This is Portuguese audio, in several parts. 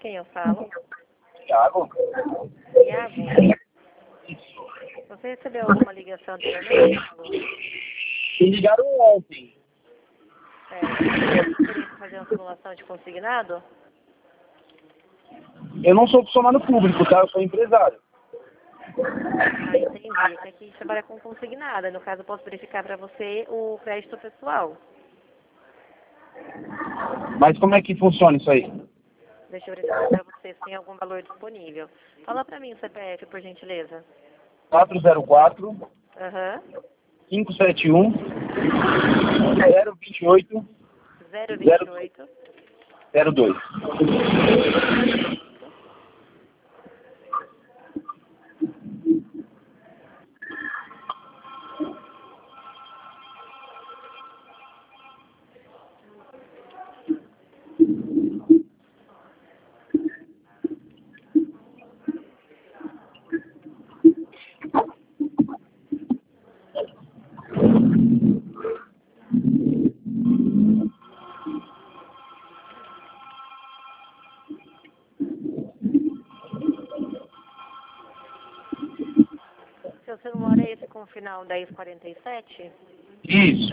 quem eu falo? Thiago? Thiago? Você recebeu alguma ligação anteriormente? Me ligaram ontem. Você queria fazer uma simulação de consignado? Eu não sou funcionário público, tá? Eu sou empresário. Ah, entendi. É que aqui trabalha com consignada. No caso, eu posso verificar para você o crédito pessoal. Mas como é que funciona isso aí? Deixa eu verificar para você se tem algum valor disponível. Fala para mim o CPF, por gentileza. 404 Aham. 571 028 028. 02. Seu celular é esse com o final 1047? Isso.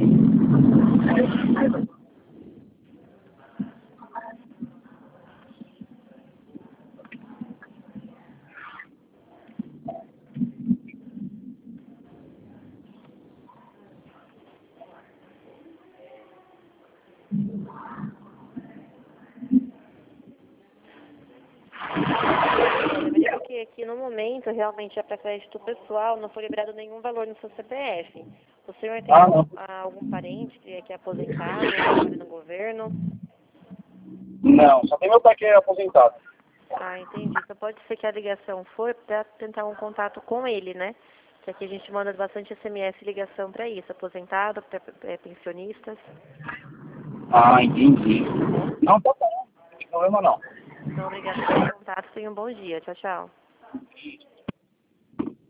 Eu vejo que aqui no momento, realmente, é para crédito pessoal, não foi liberado nenhum valor no seu CPF. O senhor tem Não. algum parente que é aposentado, trabalha no governo? Não, só tem meu pai que é aposentado. Ah, entendi. Então pode ser que a ligação foi para tentar um contato com ele, né? Que aqui a gente manda bastante SMS e ligação para isso, aposentado, pensionistas. Ah, entendi. Não, tá bom. Não tem problema não. Então, obrigada pelo contato. Tenha um bom dia. Tchau, tchau.